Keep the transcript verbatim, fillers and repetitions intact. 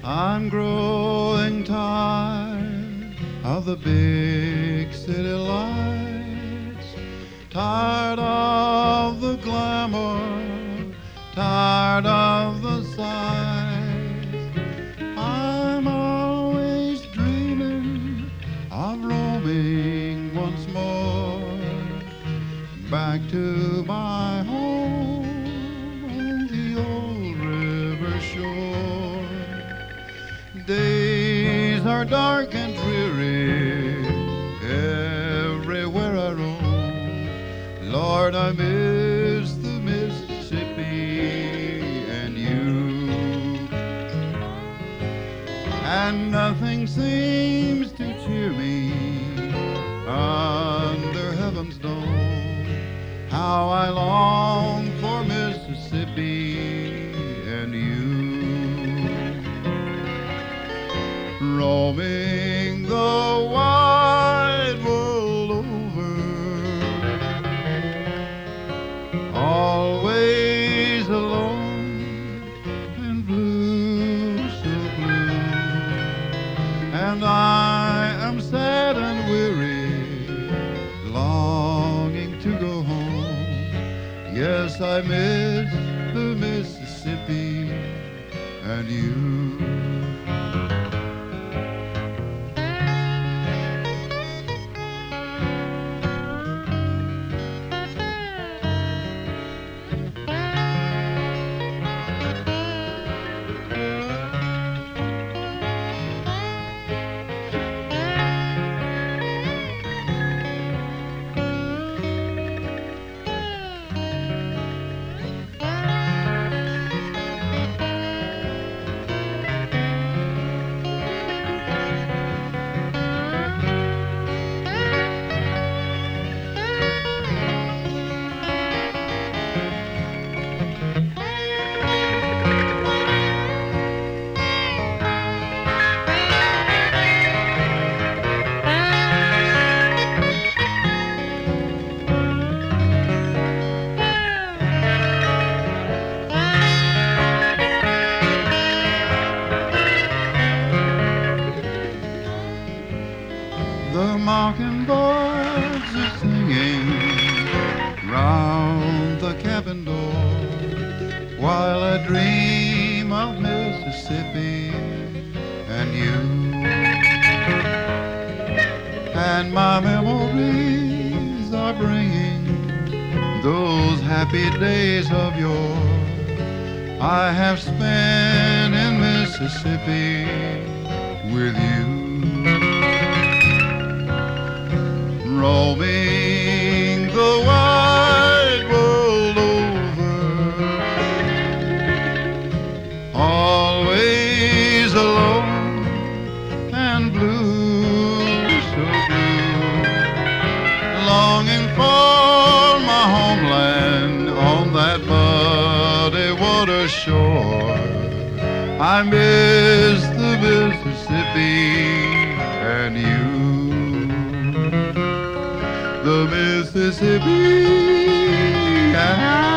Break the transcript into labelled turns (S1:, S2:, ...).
S1: I'm growing tired of the big city lights, tired of the glamour, tired of the sights. I'm always dreaming of roaming once more back to my home on the old river shore. Days are dark and dreary everywhere I roam. Lord, I miss the Mississippi and you. And nothing seems to cheer me under heaven's dome. How I long for Mississippi and you. Roaming the wide world over, always alone and blue, so blue. And I am sad and weary, longing to go home. Yes, I miss the Mississippi and you. The mockingbirds are singing round the cabin door, while I dream of Mississippi and you. And my memories are bringing those happy days of yore I have spent in Mississippi with you. Roaming the wide world over, always alone and blue, so blue. Longing for my homeland on that muddy water shore. I miss the Mississippi and you. The Mississippi.